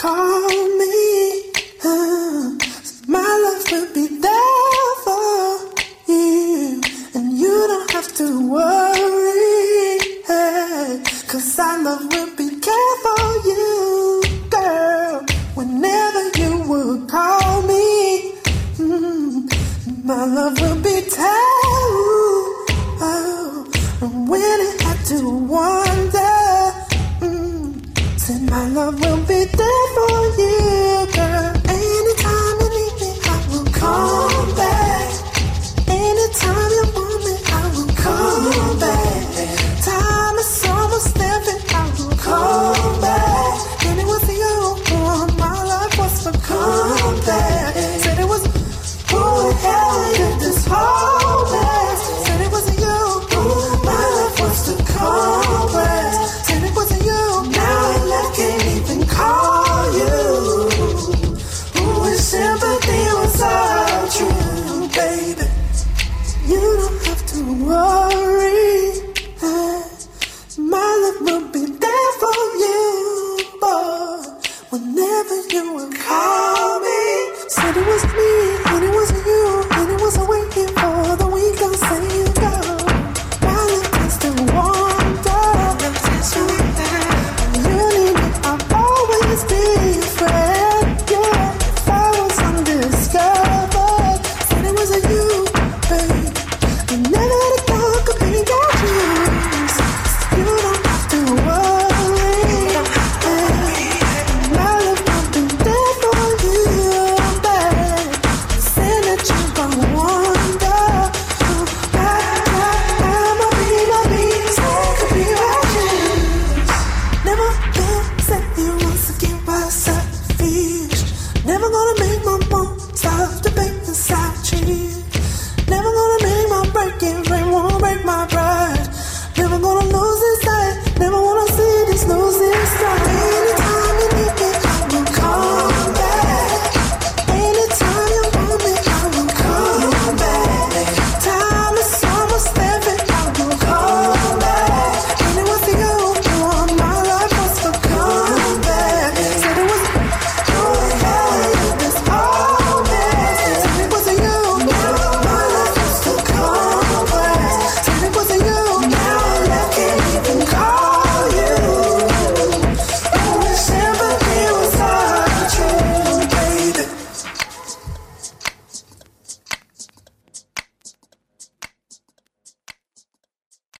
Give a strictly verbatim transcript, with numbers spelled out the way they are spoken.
call me, uh, my love will be there for you, and you don't have to worry, hey, 'cause our love will be there for you, girl, whenever you would call me, mm, my love will be there, oh, and when I had to wonder, mm, my love will be there for you.